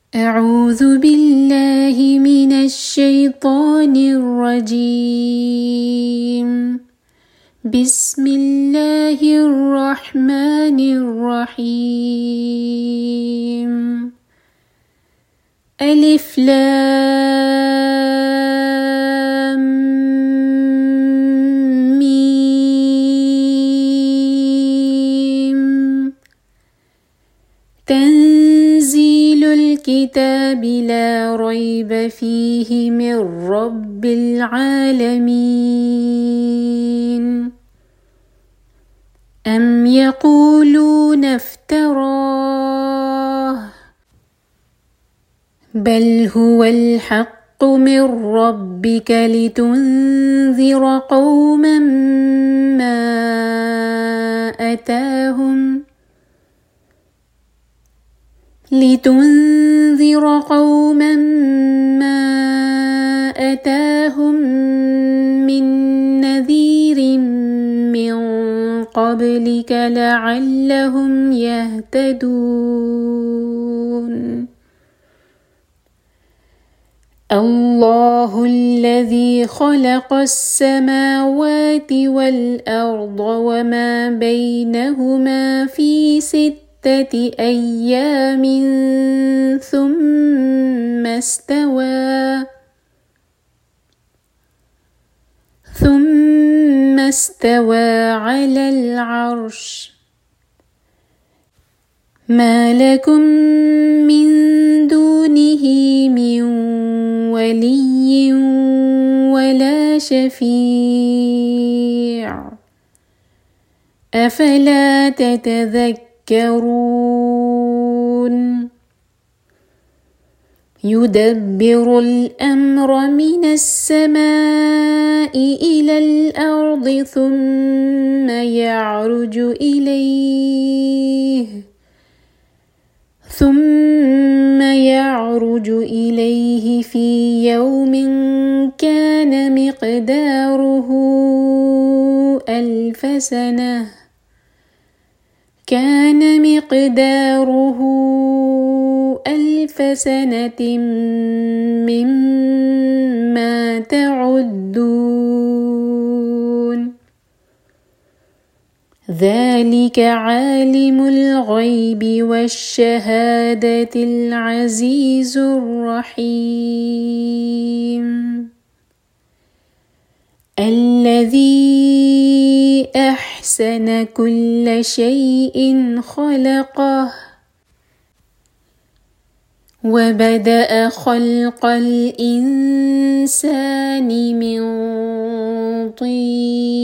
أعوذ بالله من الشيطان الرجيم. بسم الله الرحمن الرحيم. ألف لام ميم. تنزيل الكتاب لا ريب فيه من رب العالمين. أم يقولون افتراه بل هو الحق من ربك لتنذر قوما ما أتاهم من نذير من قبلك لعلهم يهتدون. الله الذي خلق السماوات والأرض وما بينهما في 6 أيام ثم استوى على العرش. ما لكم من دونه من ولي ولا شفيع أفلا تتذكرون. يدبر الأمر من السماء إلى الأرض ثم يعرج إليه في يوم كان مقداره 1000 سنة مما تعدون. ذلك عالم الغيب والشهادة العزيز الرحيم. الذي أحسن كل شيء خلقه وبدأ خلق الإنسان من طين